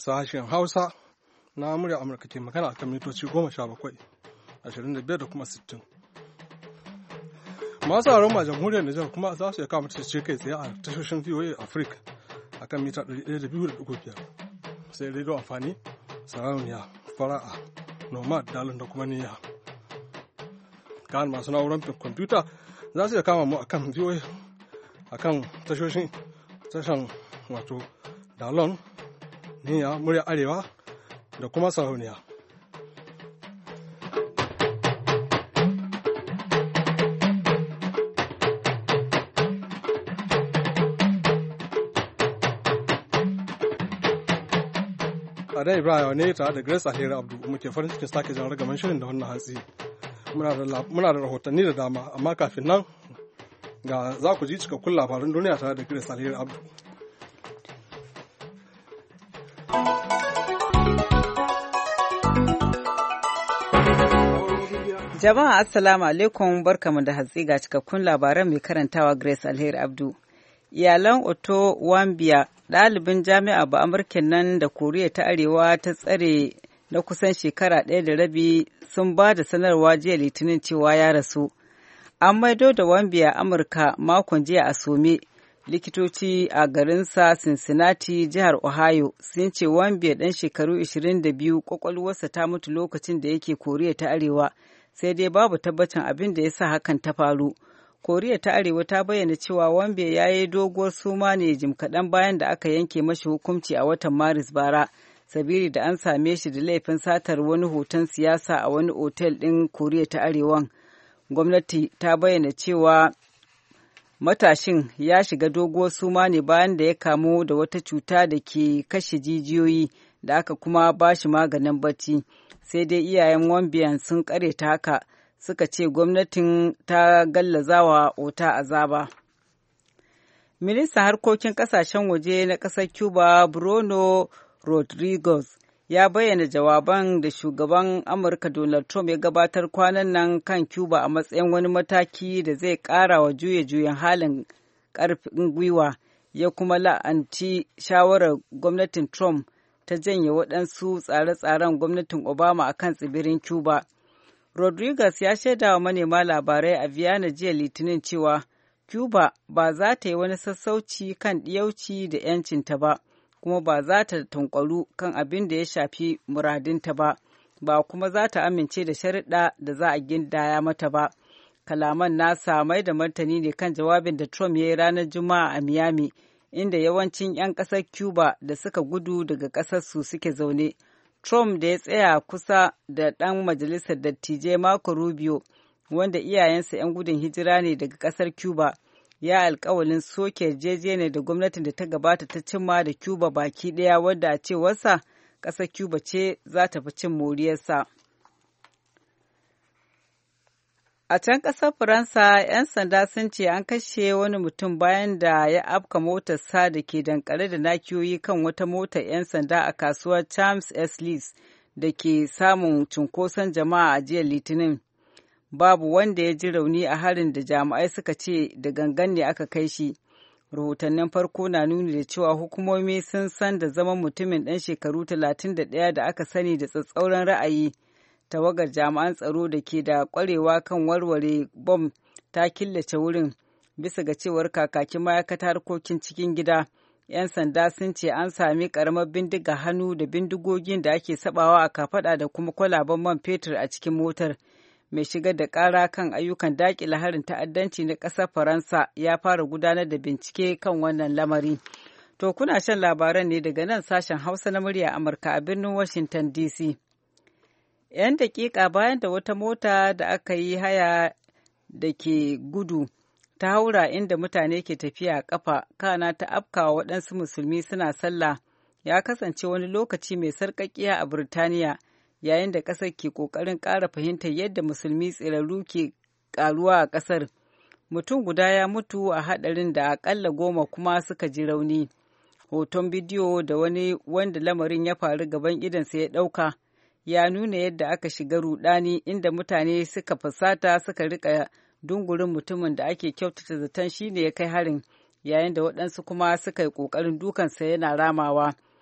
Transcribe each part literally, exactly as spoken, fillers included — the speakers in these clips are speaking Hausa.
Sashen Hausa na murya Amurka ke magana akan mitoci goma sha bakwai, ashirin da biyar da kuma sittin. Masu sauran ma jamhuriyar Nijar kuma za su iya kama ce kai tsaye a tashoshin V O A Africa akan mita ɗari ɗaya da biyu da ɗigo biyar. Sai rediyo amfani, sarauniya, fara'a, nomad, dalin da kuma niyya. Kan masu na'urar kwamfuta za su iya kama mu akan V O A akan tashoshin tashan wato dalon, niyya, murya arewa da kuma sarauniya. Adan Ibrahim ne tare da Grace Alheri Abdu muke farin cikin sake jan ragaman shirin da wannan hatsi. Muna da rahotanni da dama, amma kafin nan ga za ku ji cikakkun labaran duniya tare da Grace Alheri Abdu. Jama'a Assalamu alaikum, barkamu da hatsi ga cikakkun labaran mai karantawa Grace Alheri Abdu. Iyalan Otto Wambia, ɗalibin jami'a ba Amurken nan da Koriya ta Arewa ta tsare na kusan shekara ɗaya da rabi sun ba da sanarwa jiya Litinin cewa ya rasu. An maido da Wambia Amurka makon jiya a Some. Likitoci a garinsa Cincinnati, jihar Ohio, sun ce Wambia ɗan shekaru ashirin da biyu ƙwaƙwalwarsa ta mutu lokacin da yake Koriya ta Arewa, sai dai babu tabbacin abin da ya sa hakan ta faru. Koriya ta Arewa ta bayyana cewa Wambia ya yi doguwar suma ne jim kaɗan bayan da aka yanke mashi hukunci a watan Maris bara, sabili da an same shi da laifin satar wani hoton siyasa a wani otel ɗin Koriya ta Arewan. Gwamnati ta bayyana cewa matashin ya shiga doguwar suma ne bayan da ya kamu da wata cuta da ke kashe jijiyoyi da aka kuma ba shi maganin bacci. Sai dai iyayen Wambiyan sun kare ta haka, suka ce gwamnatin ta gallazawa ota azaba. Ministan harkokin kasashen waje na ƙasar Cuba, Bruno Rodriguez, ya bayyana jawaban da shugaban Amurka Donald Trump ya gabatar kwanan nan kan Cuba a matsayin wani mataki da zai ƙara wa juye-juyen halin ƙarfin gwiwa, ya kuma la'anci shawarar gwamnatin Trump ta janye waɗansu tsare-tsaren gwamnatin Obama a kan tsibirin Cuba. Rodriguez ya shaida wa manema labarai a Vienna jiya Litinin cewa Cuba ba za ta yi wani sassauci kan ɗiyauci da ‘yancinta ba, kuma ba za ta tunkwaru kan abin da ya shafi muradinta ba, ba kuma za ta amince da sharuɗa da za a gindaya mata ba. Kalaman nasa mai da martani ne kan jawabin da Trump ya yi ranar Juma'a a Miami, inda yawancin ‘yan ƙasar Cuba da suka gudu daga ƙasarsu suke zaune. Trump da ya tsaya kusa da ɗan majalisar dattijai Marco Rubio, wanda iyayensa ‘yan gudun hijira ne daga ƙasar Cuba, ya alkawalin soke yarjejeniyar da gwamnatin da ta gabata ta cimma da Cuba baki ɗaya, wadda a cewarsa ƙasar Cuba ce za ta fi cin moriyarsa. A can ƙasar Faransa, ‘yan sanda sun ce an kashe wani mutum bayan da ya afka motarsa da ke dankare da nakiyoyi kan wata motar ‘yan sanda a kasuwar Champs-Élysées da ke samun cunkoson jama'a a jiya Litinin. Babu wanda ya ji rauni a harin da jami'ai suka ce da gangan ne aka kai shi. Rahotannin farko na nuni da cewa hukumomi sun san da zaman mutumin ɗan shekaru talatin da ɗaya da aka sani da tsatsauran ra'ayi. Tawagar jami'an tsaro da ke da ƙwarewa kan warware bom ta killace wurin, bisa ga cewar kakakin ma'aikatar harkokin cikin gida. 'Yan sanda sun ce an sami ƙaramar bindiga hannu da bindigogin da ake sabawa a kafaɗa da kuma kwalaben man fetur a cikin motar. Mai shigar da ƙara kan ayyukan daƙile harin ta'addanci na ƙasar Faransa ya fara gudanar da bincike kan wannan lamari. To kuna shan labaran ne daga nan sashen Hausa na murya Amurka a birnin Washington D C. 'Yan daƙiƙa bayan da wata mota da aka yi haya da ke gudu ta haura inda mutane ke tafiya a ƙafa, kana ta afkawa waɗansu musulmi suna sallah, ya kasance wani lokaci mai sarƙaƙiya a Burtaniya, yayin da ƙasar ke ƙoƙarin ƙara fahimtar yadda musulmi tsirarru ke ƙaruwa a ƙasar. Mutum guda ya mutu a haɗarin da aƙalla goma kuma suka ji rauni. Hoton bidiyo da wani wanda lamarin ya faru gaban idonsa ya ɗauka ya nuna yadda aka shiga rudani, inda mutane suka fusata suka rika dungurin mutumin da ake kyautata zaton shine ya kai harin, yayin da waɗansu kuma suka yi ƙoƙarin dukansa yana ramawa.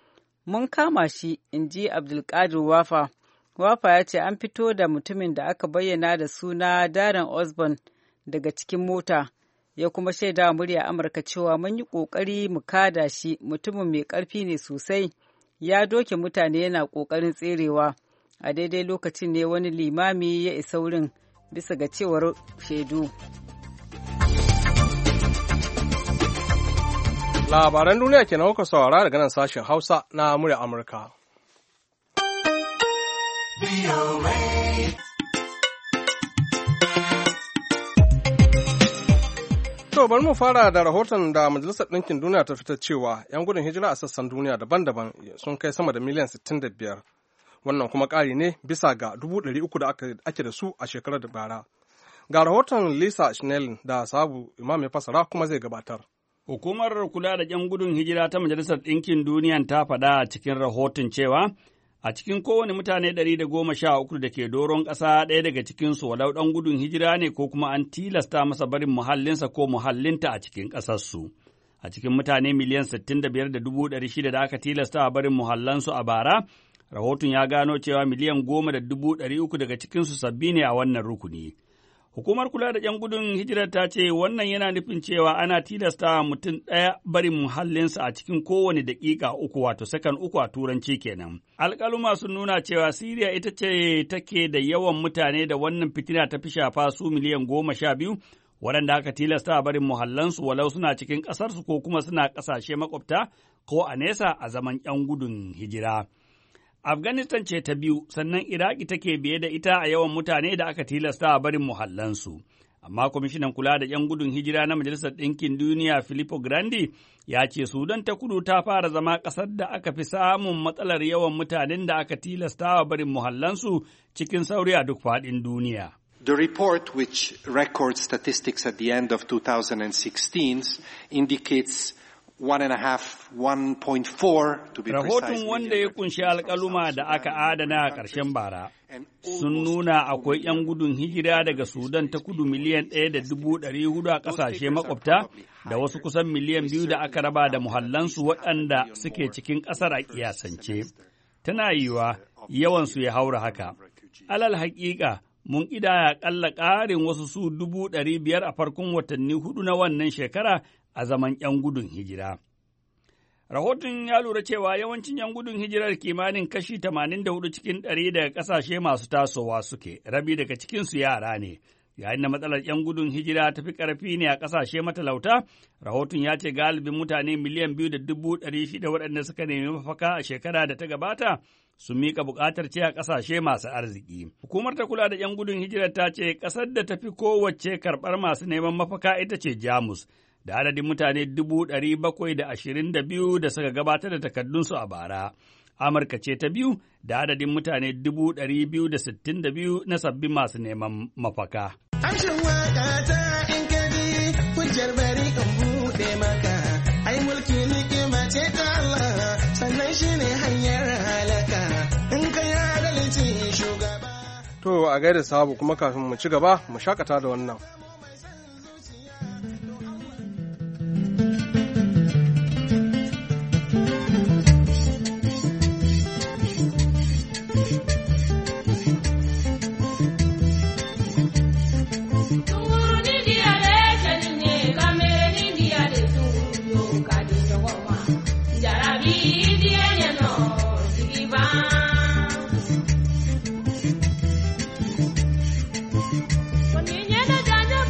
mun kama shi, in ji Abdulkadir Wafa. Wafa ya ce an fito da mutumin da aka bayyana da suna Darren Osborn daga cikin mota, ya kuma shaida wa murya Amurka cewa mun yi ƙoƙari mu kada shi, mutumin mai ƙarfi ne sosai, ya doke mutane yana ƙoƙarin tserewa. A daidai lokacin ne wani limami ya isa wurin bisa ga cewar shaidu. Labaran duniya ke kuka saurara daga nan sashen Hausa na murya Amurka. To bari mu fara da rahoton da Majalisar Ɗinkin Duniya ta fitar cewa 'yan gudun hijira a sassan duniya daban-daban sun kai sama da miliyan sittin da biyar. Wannan kuma ƙari ne bisa ga dubu ɗari uku da ake da su a shekarar da bara. Ga rahoton Lisa Schnellen da Sabu Imam ya fasara kuma zai gabatar. Hukumar kula da 'yan gudun hijira ta Majalisar Ɗinkin Duniya ta faɗa a cikin rahoton cewa a cikin kowane mutane ɗari da goma sha uku da ke doron ƙasa ɗaya daga cikinsu walau ɗan gudun hijira ne ko kuma an tilasta masa barin muhallinsa ko muhallinta a cikin ƙasarsu. A cikin mutane miliyan sittin da biyar da dubu ɗari shida da aka tilasta a barin muhallansu a bara, rahoton ya gano cewa miliyan goma da dubu ɗari uku daga cikinsu sabbi ne a wannan rukuni. Hukumar kula da ‘yan gudun hijirar ta ce wannan yana nufin cewa ana tilasta mutum ɗaya barin muhallinsa a cikin kowane daƙiƙa uku wato sakan uku a turanci kenan. Alƙaluma sun nuna cewa Siriya ita ce take da yawan mutane da wannan fitina ta fi shafa su miliyan goma sha biyu, waɗanda aka tilasta barin muhallansu walau suna cikin ƙasarsu ko kuma suna ƙasashe makwabta ko a nesa a zaman ‘yan gudun hijira. Afghanistan ce ta biyu, sannan Iraki take biye da ita a yawan mutane da aka tilasta a barin muhallansu. Amma kwamishinan kula da ‘yan gudun hijira na Majalisar Ɗinkin Duniya Filippo Grandi ya ce Sudan ta kudu ta fara zama ƙasar da aka fi samun matsalar yawan mutanen da aka tilasta a barin muhallansu cikin sauri a duk faɗin duniya. The report, which records statistics at the end of two thousand sixteen, indicates one and a half, one point four to be precise. Rahoton wanda ya kunshi alƙaluma da aka adana a ƙarshen bara sun nuna akwai ‘yan gudun hijira daga Sudan ta kudu miliyan ɗaya da dubu ɗari hudu a ƙasashe makwabta da wasu kusan miliyan biyu da aka raba da muhallansu waɗanda suke cikin ƙasar a ƙiyasance. Tana yiwuwa yawansu ya haura haka. Alal haƙiƙa mun ƙidaya ƙalla ƙarin wasu su dubu ɗari biyar a farkon watanni hudu na wannan shekara a zaman ‘yan gudun hijira. Rahoton ya lura cewa yawancin ‘yan gudun hijirar kimanin kashi tamanin da hudu cikin ɗari daga ƙasashe masu tasowa suke, rabi daga cikinsu yara ne. Yayin da matsalar ‘yan gudun hijira ta fi ƙarfi ne a ƙasashe matalauta, rahoton ya ce galibin mutane miliyan biyu da dubu ɗari shida waɗanda suka nemi mafaka a shekara da ta gabata sun miƙa buƙatar ce a ƙasashe masu arziki. Hukumar ta kula da ‘yan gudun hijirar ta ce ƙasar da ta fi kowace karɓar masu neman mafaka ita ce Jamus, da adadin mutane dubu ɗari bakwai da ashirin da biyu da suka gabatar da takardunsu a bara. Amurka ce ta biyu da adadin mutane dubu ɗari biyu da sittin da biyu na sabbin masu neman mafaka. Amshin waƙa ta in ka ji hujjar bari in buɗe maka, ai mulki ni'ima ce ta Allah, sannan shi ne hanyar halaka, in ka yi adalci shugaba. To a gaida sabu kuma kafin mu ci gaba mu shakata da wannan. When you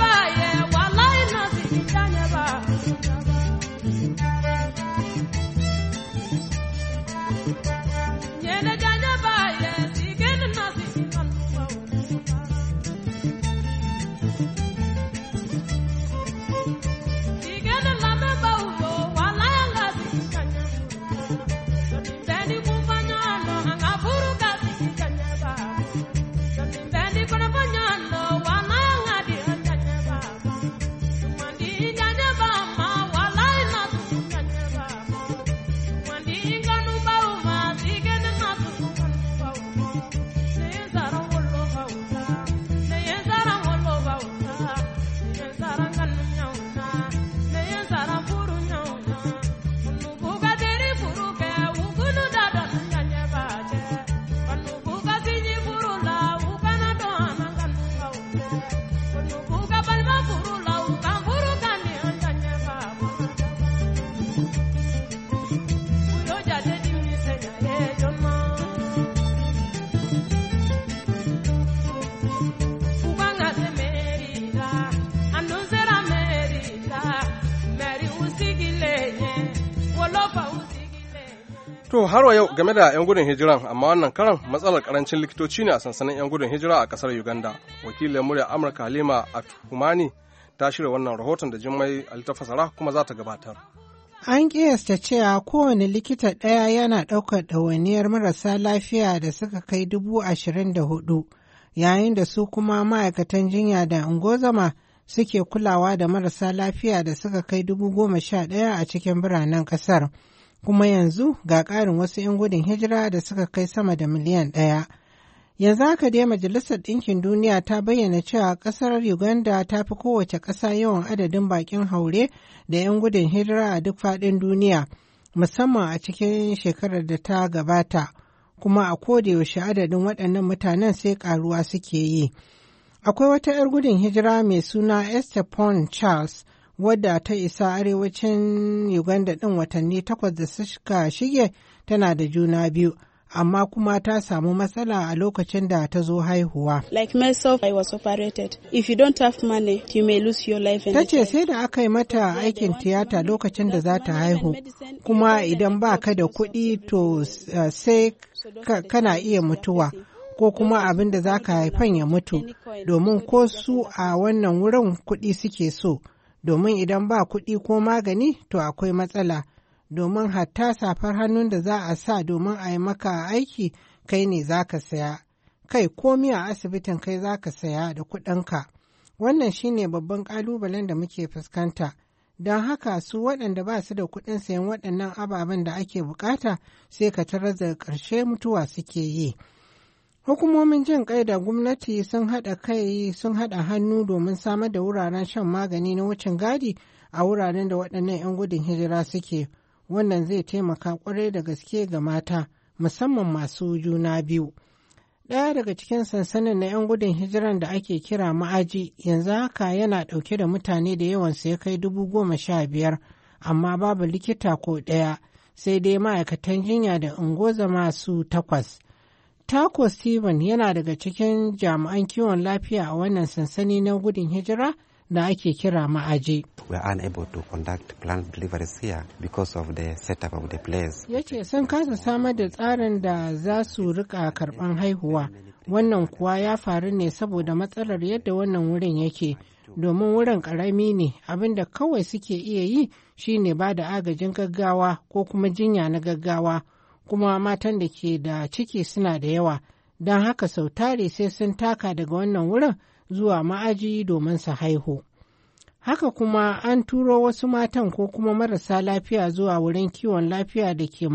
To har wa yau game da 'yan gudun hijiran, amma wannan karan matsalar karancin likitoci ne a sansanin 'yan gudun hijira a kasar Uganda. Wakilin murya Amurka Halima Atumani ta shirya wannan rahoton da Jummai Ali ta fasara kuma za ta gabatar. An kiyasta cewa kowane likita ɗaya yana ɗaukar ɗawainiyar marasa lafiya da suka kai dubu ashirin da hudu, yayin da su kuma ma'aikatan jinya da ungozama suke kulawa da marasa lafiya da suka kai dubu goma sha ɗaya a cikin biranen ƙasar. Kuma yanzu ga ƙarin wasu 'yan gudun hijira da suka kai sama da miliyan ɗaya. Yanzu haka dai Majalisar Ɗinkin Duniya ta bayyana cewa ƙasar Uganda ta fi kowace ƙasa yawan adadin baƙin haure da 'yan gudun hijira a duk faɗin duniya, musamman a cikin shekarar da ta gabata, kuma a kodayaushe adadin waɗannan mutanen sai ƙaruwa suke yi. Akwai wata 'yar gudun hijira mai suna Esther Pond Charles, wadda ta isa arewacin Uganda ɗin watanni takwas da suka shige tana da juna biyu, amma kuma ta samu matsala a lokacin da ta zo haihuwa. Like myself, I was operated. If you don't have money, you may lose your life. Ta ce sai da aka yi mata aikin tiyata lokacin da za ta haihu, kuma idan ba ka da kuɗi to uh, sai ka, kana iya mutuwa, ko kuma abin da za ka haifan ya mutu, domin ko su a wannan wurin kuɗi suke so. Domin idan ba kuɗi ko magani to akwai matsala, domin hatta safar hannun da za a sa domin a yi maka aiki kai ne za ka saya, kai komi a asibitin kai za ka saya da kuɗinka. Wannan shine babban ƙalubalen da muke fuskanta, don haka su waɗanda ba su da kuɗin sayan waɗannan ababen da ake bukata sai ka tarar da ƙarshe mutuwa suke yi. Hukumomin jin kai da gwamnati sun haɗa kai sun haɗa hannu domin samar da wuraren shan magani na wucin gadi a wuraren da waɗannan 'yan gudun hijira suke. Wannan zai taimaka ƙwarai da gaske ga mata, musamman masu juna biyu. Ɗaya daga cikin sansanin na 'yan gudun hijiran da ake kira ma'aji yanzu haka yana ɗauke da mutane da yawansu ya kai dubu goma sha biyar, amma babu likita ko ɗaya, sai dai ma'aikatan jinya da ungozama su takwas. Tako Steven yana daga cikin jami'an kiwon lafiya a wannan sansani na gudun hijira da ake kira ma'aji. We are unable to conduct planned deliveries here because of the setup of the place. Ya ce sun kasa samar da tsarin da za su rika karɓan haihuwa. Wannan kuwa ya faru ne saboda matsalar yadda wannan wurin yake. Domin wurin ƙarami ne, abinda kawai suke iya yi shine ba da agajin gaggawa ko kuma jinya na gaggawa. Kuma matan da ke da ciki suna da yawa, don haka sau tare sai sun taka daga wannan wurin zuwa ma'aji domin su haihu. Haka kuma an turo wasu matan ko kuma marasa lafiya zuwa wurin kiwon lafiya da ke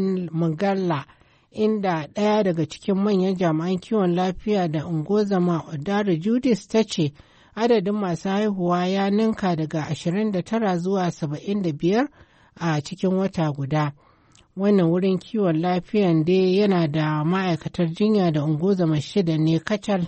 Mugalla, inda ɗaya daga cikin manyan jami'an kiwon lafiya da ungozama Odara Judith ta ce adadin masu haihuwa ya ninka daga ashirin da tara zuwa saba'in da biyar a cikin wata guda. Wannan wurin kiwon lafiyan dai yana da ma'aikatar jinya da ungozama shida ne kacal.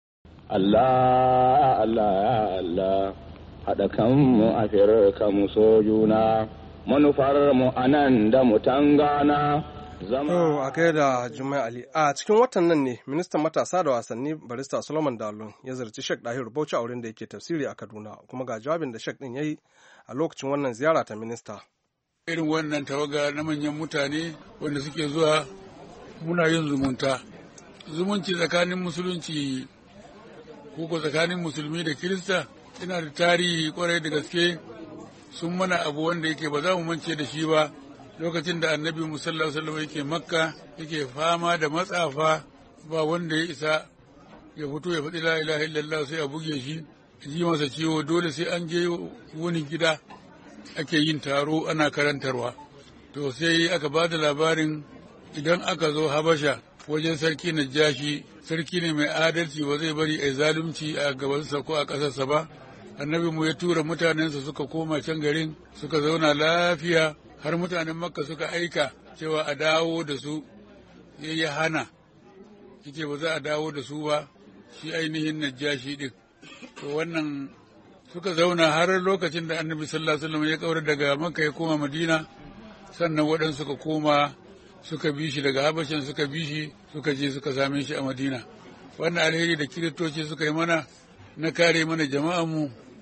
Allah, Allah, Allah, haɗa kanmu a kanmu so juna, manufar mu anan da mu tangana. To, a kai da Jummai Ali, a cikin watan nan ne ministan matasa da wasanni barista Solomon Dalun ya zarci Sheikh Dahiru Bauchi a wurin da yake tafsiri a Kaduna, kuma ga jawabin da Sheikh din yayi a lokacin wannan ziyara ta minista. Irin wannan tawaga na manyan mutane wanda suke zuwa muna yin zumunta. Zumunci tsakanin musulunci ko tsakanin musulmi da Kirista yana da tarihi kwarai da gaske, sun mana abu wanda yake ba za mu mance da shi ba. Lokacin da annabi musallar salama yake makka yake fama da matsafa, ba wanda ya isa ya fito ya faɗi la ilaha illallah sai a buge shi, ji masa ciwo, dole sai an je wani gida ake yin taro ana karantarwa. To sai aka ba da labarin idan aka zo Habasha wajen sarki Najashi, sarki ne mai adalci, ba zai bari a zalunci a gabansa ko a ƙasarsa ba. Annabi mu ya tura mutanensa suka koma can garin suka zauna lafiya, har mutanen Makka suka aika cewa a dawo da su, ya yi hana, yake ba za a dawo da su ba, shi ainihin Najashi din. To wannan suka zauna har lokacin da annabi sallallahu alaihi wasallam ya kaura daga Makka ya koma Madina, sannan waɗansu suka koma suka bi shi daga Habashan, suka bi shi suka je suka same shi a Madina. Wannan alheri da kiristoci suka yi mana na kare mana jama'anmu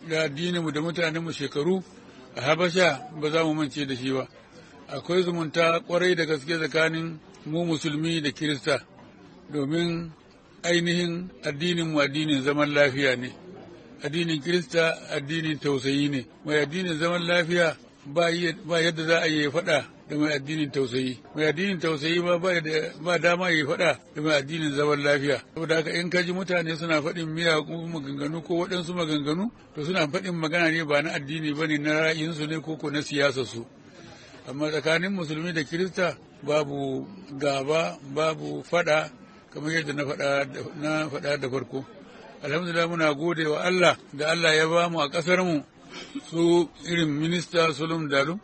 da addininmu da mutanenmu shekaru a Habasha ba za mu mance da shi ba. Akwai zumunta kwarai da gaske tsakanin mu musulmi da Kirista, domin ainihin addininmu addinin zaman lafiya ne. Addinin Kirista addinin tausayi ne. Mai addinin zaman lafiya ba yadda za a yi faɗa da mai addinin tausayi. Mai addinin tausayi ma ba dama yi faɗa da mai addinin zaman lafiya. Saboda haka in kaji mutane suna faɗin miyagun maganganu ko waɗansu maganganu, to suna faɗin magana ne ba na addini ba ne, na ra'ayinsu ne ko na siyasarsu. Amma tsakanin musulmi da Kirista babu gaba, babu faɗa kamar yadda na faɗa da farko. Alhamdulillah muna gode wa Allah da Allah ya bamu a ƙasarmu su irin minista Solomon Dalun,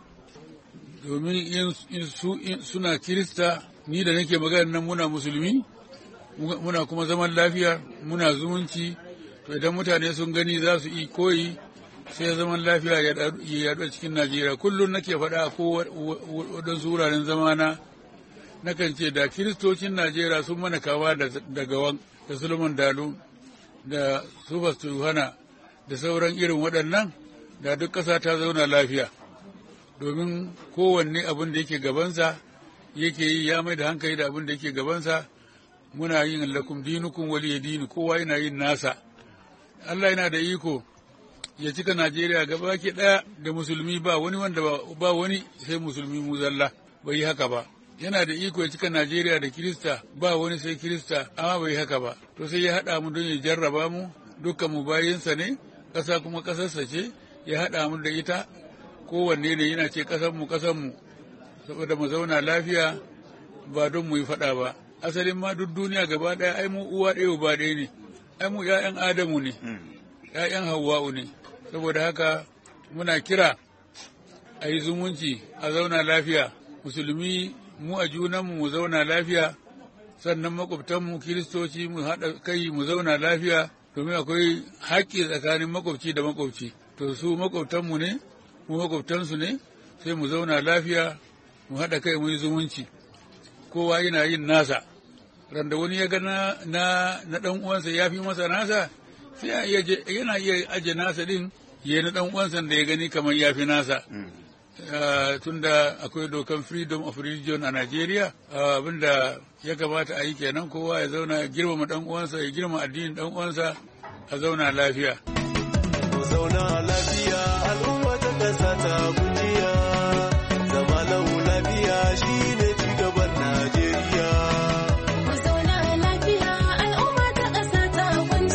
domin in su suna Kirista, ni da nake magana nan muna musulmi, muna kuma zaman lafiya, muna zumunci. To idan mutane sun gani za su yi koyi, sai zaman lafiya ya yaɗu a cikin Najeriya. Kullum nake faɗa ko waɗansu wuraren zamana, nakan ce da Kiristocin Najeriya sun mana kama da gawan da Solomon Dalun da Sufas Yohana da sauran irin waɗannan, da duk ƙasa ta zauna lafiya, domin kowanne abin da yake gabansa yake yi, ya mai da hankali da abin da yake gabansa. Muna yin lakum dinukum waliya dini, kowa yana yin nasa. Allah yana da iko ya cika Najeriya gaba ke ɗaya da musulmi, ba wani wanda ba wani sai musulmi mu zalla, bai yi haka ba. Yana da iko ya cika Najeriya da Kirista, ba wani sai Kirista, amma bai yi haka ba. To sai ya haɗa mu don ya jarraba mu, dukkan mu bayinsa ne, ƙasa kuma ƙasarsa ce, ya haɗa mu da ita, kowanne ne yana ce ƙasanmu ƙasanmu, saboda mu zauna lafiya ba don mu yi faɗa ba. Asalin ma duk duniya gaba ɗaya ai mu uwa ɗaya uba ɗaya ne, ai mu ‘ya'yan Adamu ne, ‘ya'yan Hawwa'u ne. Saboda haka muna kira a yi zumunci, a zauna lafiya, musulmi mu a junanmu mu zauna lafiya, sannan makwabtanmu Kiristoci mu haɗa kai mu zauna lafiya, domin akwai haƙƙi tsakanin makwabci da makwabci. To su makwabtanmu ne, mu makwabtansu ne, sai mu zauna lafiya, mu haɗa kai mu yi zumunci. Kowa yana yin nasa. Randa wani ya ga na na ɗan uwansa ya fi masa nasa, sai yana iya aje nasa ɗin, ya na ɗan uwansa da ya gani kamar ya fi nasa. Tunda akwai dokan freedom of religion a Najeriya, abinda ya kamata a yi kenan, kowa ya zauna ya girmama ɗan uwansa, ya girmama addinin ɗan uwansa, a zauna lafiya. Zauna lafiya al'umma ta ƙasa ta kujiya, zama lau lafiya shi ne cigaban Najeriya. Zauna lafiya al'umma ta ƙasa ta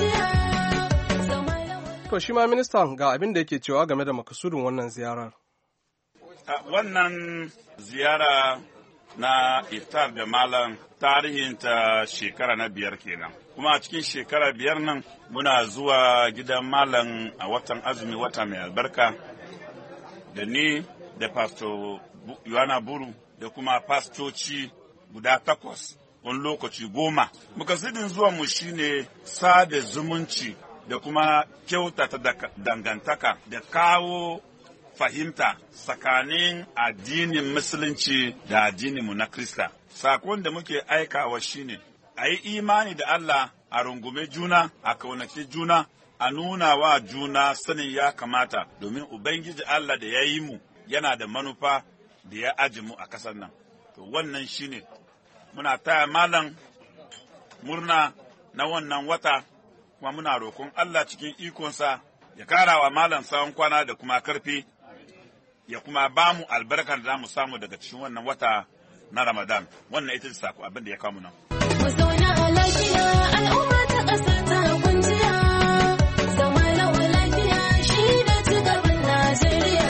kujiya. To shi ma ministan ga abin da yake cewa game da makasudin wannan ziyarar. Wannan ziyara na iftar da malam tarihinta shekara na biyar kenan. Kuma a cikin shekara biyar nan muna zuwa gidan malam a watan azumi, wata mai albarka, da ni da pastor Yohana Buru da kuma pastoci guda takwas, wani lokaci goma. Makasudin zuwa mu shine sada zumunci da kuma kyautata dangantaka da kawo fahimta tsakanin addinin musulunci da addininmu na Krista. Sakon da muke aikawa shine a yi imani da Allah, a rungume juna, a kaunaki juna, a nuna wa juna sanin ya kamata, domin Ubangiji Allah da ya yi mu yana da manufa da ya aji mu a ƙasar nan. To wannan shine muna taya malam murna na wannan wata, kuma muna roƙon Allah cikin ikonsa ya kara wa malam tsawon kwana da kuma karfi, ya kuma ba mu albarkar da za mu samu daga cikin wannan wata na Ramadan. Wannan ita ce sako abin da ya kawo nan. Mu zauna lafiya al'umma ta ƙasa ta kujiya, zama lawa lafiya shi da cigaban Najeriya.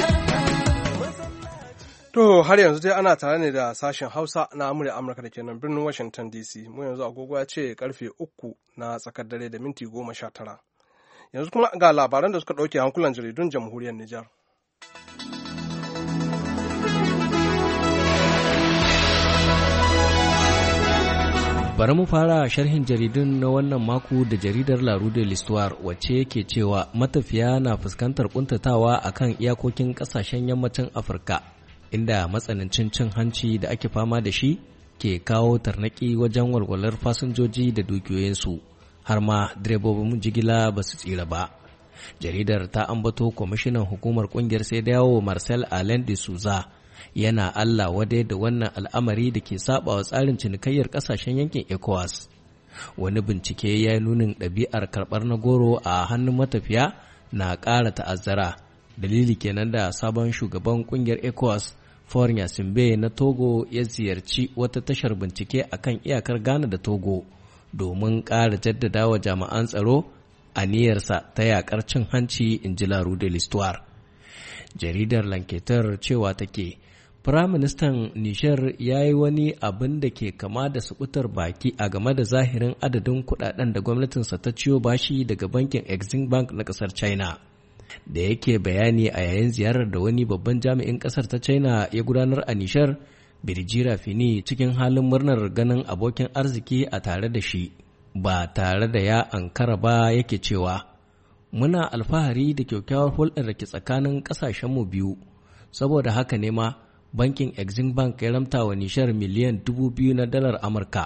To har yanzu dai ana tare ne da sashen Hausa na Amurka Amurka da ke nan birnin Washington D C. Mu yanzu agogo ya ce karfe uku na tsakar dare da minti goma sha tara. Yanzu kuma ga labaran da suka ɗauke hankulan jaridun jamhuriyar Nijar. Bari mu fara sharhin jaridun na wannan mako da jaridar La Rue de l'Histoire, wacce yake cewa matafiya na fuskantar kuntatawa akan iyakokin kasashen yammacin Afirka, inda matsanancin cin hanci da ake fama da shi ke kawo tarnaki wajen walwalar fasinjoji da dukiyoyinsu, har ma direbobin jigila ba su tsira ba. Jaridar ta ambato kwamishinan hukumar kungiyar sai dawo Marcel Alain de Souza yana Allah wadai da wannan al'amari da ke saba wa tsarin cinikayyar kasashen yankin ECOWAS. Wani bincike ya nunin ɗabi'ar karɓar na goro a hannun matafiya na ƙara ta'azzara. Dalili kenan da sabon shugaban kungiyar ECOWAS Faure Gnassingbe na Togo ya ziyarci wata tashar bincike akan iyakar Ghana da Togo domin ƙara jaddada wa jami'an tsaro aniyarsa ta yakar cin hanci, in ji Laru de l'Histoire. Jaridar Lanketer cewa take, Firaministan Nishar ya yi wani abin da ke kama da sukutar baki a game da zahirin adadin kudaden da gwamnatinsa ta ciyo bashi daga bankin Exim Bank na kasar China. Da yake bayani a yayin ziyarar da wani babban jami'in kasar ta China ya gudanar a Nishar, Birji Rafini cikin halin murnar ganin abokin arziki a tare da shi, ba tare da ya ankara ba yake cewa, muna alfahari da kyakkyawar hulɗar da ke tsakanin ƙasashenmu biyu, saboda haka ne ma bankin Exim Bank ya ramta wa Nishar miliyan dubu biyu na dalar Amurka.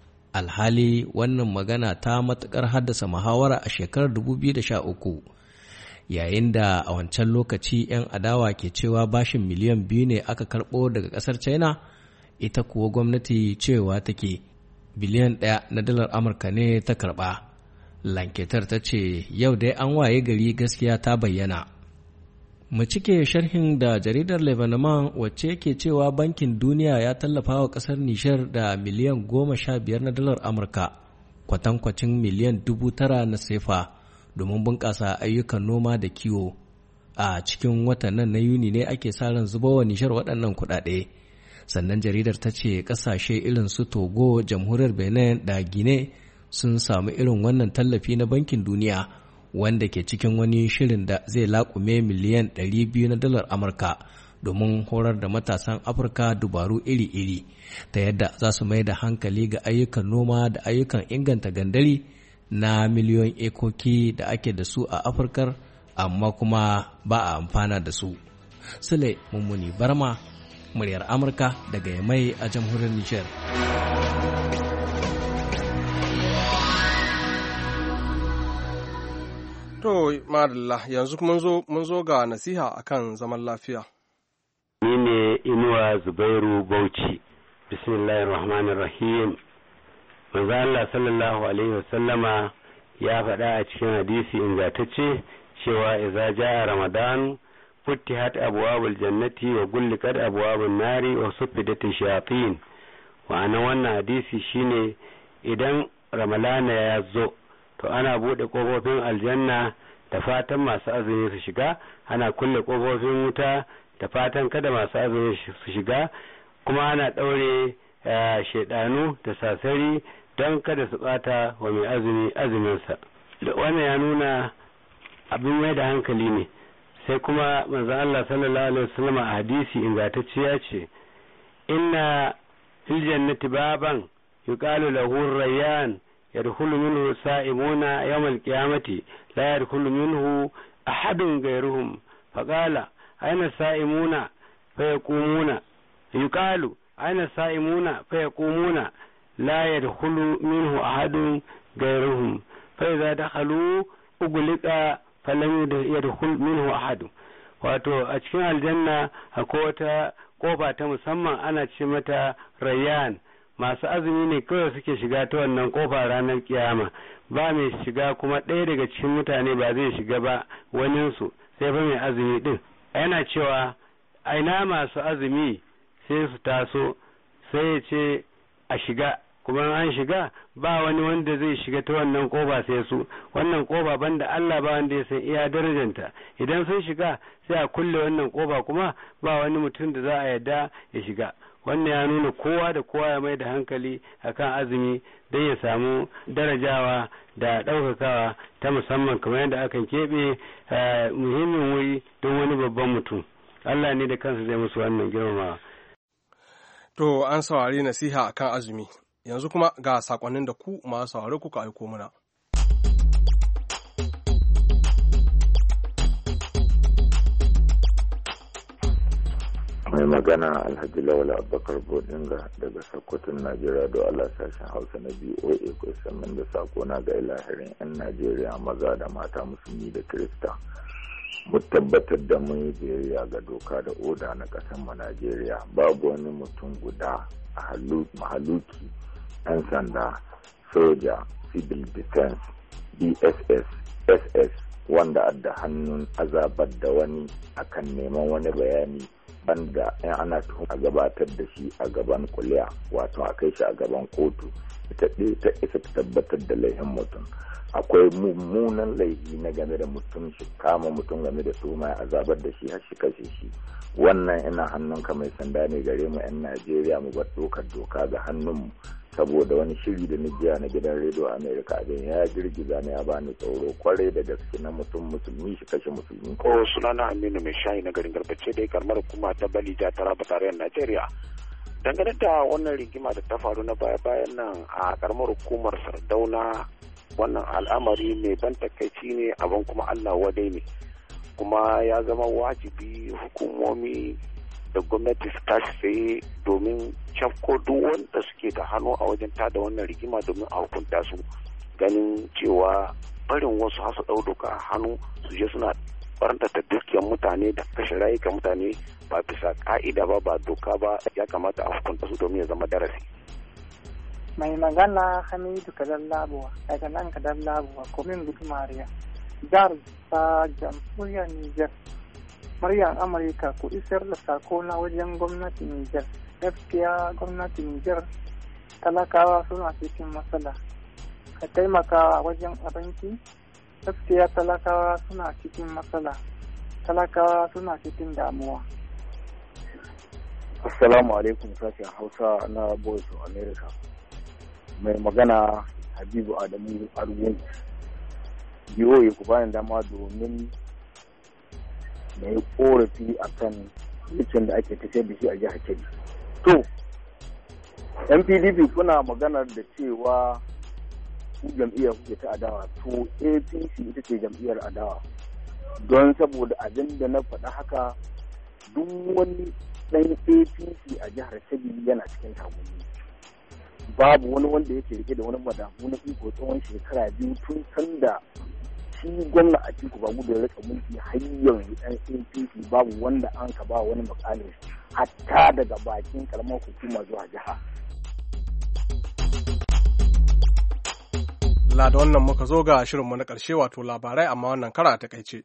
Alhali wannan magana ta matuƙar haddasa muhawara a shekarar dubu biyu da sha uku, yayin da a wancan lokaci 'yan adawa ke cewa bashin miliyan biyu ne aka karɓo daga ƙasar China, ita kuwa gwamnati cewa take biliyan ɗaya na dalar Amurka ne ta karɓa. Lanketar ta ce yau dai an waye gari gaskiya ta bayyana. Mu cike sharhin da jaridar Lebanon wacce ke cewa Bankin Duniya ya tallafa wa ƙasar Nishar da miliyan goma sha biyar na dalar Amurka, kwatankwacin miliyan dubu tara na sefa domin bunƙasa ayyukan noma da kiwo. A cikin watan nan na Yuni ne ake sa ran zuba wa Nishar waɗannan kuɗaɗe. Sannan jaridar ta ce ƙasashe irin su Togo, Jamhuriyar Benin da Guinea sun samu irin wannan tallafi na Bankin Duniya, wanda ke cikin wani shirin da zai laƙume miliyan ɗari biyu na dalar Amurka domin horar da matasan Afirka dubaru iri-iri ta yadda za su mai da hankali ga ayyukan noma da ayyukan inganta gandari na miliyoyin ekoki da ake da su a Afirkar, amma kuma ba a amfana da su. Sule Mummuni Barma, muryar Amurka daga Yamai a jamhuriyar Nijar. To, madalla, yanzu mun zo mun zo ga nasiha akan zaman lafiya. Ni ne Inuwa Zubairu Bauchi. Bismillahir Rahmanir Rahim. Manzo Allah sallallahu alaihi wasallama ya faɗa a cikin hadisi ingantacce cewa idza jaa Ramadan futtihat abwabul jannati wa gulliqat abwabun nari wa suffidat shayatin. Wa ana wannan hadisi shine idan Ramalana ya zo to ana bude kofofin aljanna da fatan masu azumi su shiga, ana kulle kofofin wuta da fatan kada masu azumi su shiga, kuma ana daure shedanu da sasari don kada su bata wa mai azumi azuminsa. Wannan ya nuna abin mai da hankali ne. Sai kuma manzon Allah sallallahu alaihi wasallam a hadisi ingantacce ya ce, inna fil jannati baban yuqalu lahu rayyan يدخل منه السائمون يوم القيامة لا يدخل منه أحد غيرهم فقال أين السائمون فيقومون يقال أين السائمون فيقومون لا يدخل منه أحد غيرهم فإذا دخلوا أغلق فلم يدخل منه أحد. wato a cikin aljanna akwai wata kofa ta musamman ana ce mata rayyan, masu azumi ne kawai suke shiga ta wannan kofa ranar kiyama, ba mai shiga kuma ɗaya daga cikin mutane ba zai shiga ba waninsu sai fa mai azumi din. Yana cewa aina masu azumi sai su taso, sai ya ce a shiga, kuma an shiga ba wani wanda zai shiga ta wannan kofa sai su. Wannan kofa banda Allah ba wanda ya san iya darajanta. Idan sun shiga sai a kulle wannan kofa, kuma ba wani mutum da za a yarda ya shiga. Wannan ya nuna kowa da kowa ya mai da hankali akan azumi don ya samu darajawa da ɗaukakawa ta musamman, kamar yadda akan keɓe muhimmin wuri don wani babban mutum. Allah ne da kansa zai musu wannan girmamawa. To, an saurari nasiha akan azumi. Yanzu kuma ga sakonnin da ku masu saurari kuka aiko mana. Mai mai magana Alhaji Lawal Abubakar Bodinga daga Sokoton Najeriya da Allah sashen Hausa na B O A ko saman da sako na ga ilahirin 'yan Najeriya maza da mata musulmi da Kirista. Mu tabbatar da mun yi biyayya ga doka da oda na ƙasar mu Najeriya. Babu wani mutum guda a mahaluki, 'yan sanda, soja, civil defense, D S S, S S wanda adda hannun azabar da wani akan neman wani bayani banda in ana tuhum a gabatar da shi a gaban kuliya, wato a kai shi a gaban kotu, ita ta isa ta tabbatar da laifin mutum. Akwai mummunan laifi na game da mutum shi kama mutum game da tuhuma a azabar da shi har shi kashe shi. Wannan ina hannunka mai sanda ne gare mu 'yan Najeriya, mu bar dokar doka ga hannunmu, saboda wani shiri da nijiya na gidan rediyo Amerika abin ya girgiza ne ya bani tsoro kwarai da gaske na mutum musulmi shi kashe musulmi. Ko sunana Aminu mai shayi na garin Garbace dai karamar hukuma ta Balija ta Raba tarayyar Najeriya. Dangane da wannan rigima da ta faru na baya-bayan nan a karamar hukumar Sardauna, wannan al'amari mai ban takaici ne, abin kuma Allah wadai ne, kuma ya zama wajibi hukumomi da gwamnati su tashi tsaye domin cafko duk wanda suke da hannu a wajen tada wannan rigima domin a hukunta su, ganin cewa barin wasu hasu ɗau doka a hannu su je suna barantata dukiyar mutane da kashe rayukan mutane ba bisa ka'ida ba ba doka ba, ya kamata a hukunta su domin ya zama darasi. Mai magana Hamidu Kadar Labuwa daga nan Kadar Labuwa, komin Gudu Mariya, jihar ta jamhuriyar Nijar. Muryar Amurka ku isar da sako na wajen gwamnatin Nijar. Gaskiya gwamnatin Nijar talakawa suna cikin matsala. Ka taimaka wajen abinci. Gaskiya talakawa suna cikin matsala. Talakawa suna cikin damuwa. Assalamu alaikum sashen Hausa na Voice of America. Mai magana Habibu Adamu Argun. Biyo ku bayan dama domin da ya korafi a kan mulkin da ake tafiyar da shi a jihar Kebbi. To, yan P D P kuna maganar da cewa ku jam'iyyar kuke ta adawa, to A P C ita ce jam'iyyar adawa. Don saboda abin da na faɗa haka, duk wani ɗan A P C a jihar Kebbi yana cikin tagumi. Babu wani wanda yake rike da wani madafu na iko tsawon shekara biyu tun sanda shi gwamna a cikin ba gudu ya rika mulki har yanzu ɗan A P C babu wanda an ka ba wani mukamin hatta daga bakin karamar hukuma zuwa jiha. La da wannan muka zo ga shirinmu na ƙarshe wato labarai amma wannan kara a takaice.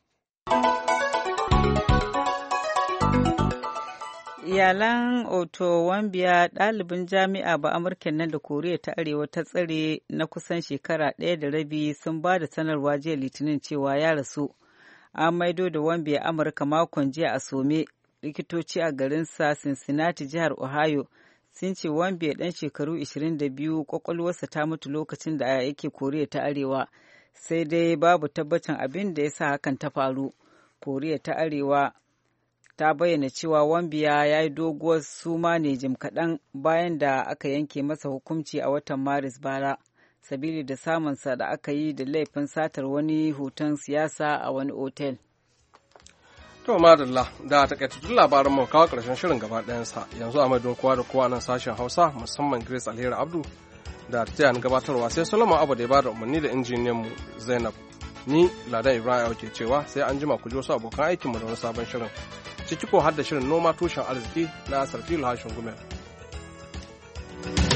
Iyalan Otto Wambiya ɗalibin jami'a ba Amurken nan da Koriya ta Arewa ta tsare na kusan shekara ɗaya da rabi sun ba da sanarwa jiya Litinin cewa ya rasu. An maido da Wambiya Amurka makon jiya a some. Likitoci a garinsa Cincinnati jihar Ohio sun ce Wambiya ɗan shekaru ashirin da biyu kwakwalwarsa ta mutu lokacin da yake Koriya ta Arewa, sai dai babu tabbacin abin da ya sa hakan ta faru. Koriya ta Arewa ta bayyana cewa Wambiya ya yi doguwar suma ne jim kaɗan bayan da aka yanke masa hukunci a watan Maris bara, sabili da samunsa da aka yi da laifin satar wani hoton siyasa a wani otel. To madalla da takaitattun labaran mu kawo ƙarshen shirin gaba ɗayansa, yanzu a madadin kowa da kowa nan sashen Hausa musamman Grace Alheri Abdu da ta taya ni gabatarwa, sai Solomon Abu da ya bada umarni da injiniyan mu Zainab. Ni Ladan Ibrahim ke cewa sai an jima ku ji wasu abokan aikinmu da wani sabon shirin. Ciki ko har da shirin noma tushen arziki na Sarfilu Hashin Gumel.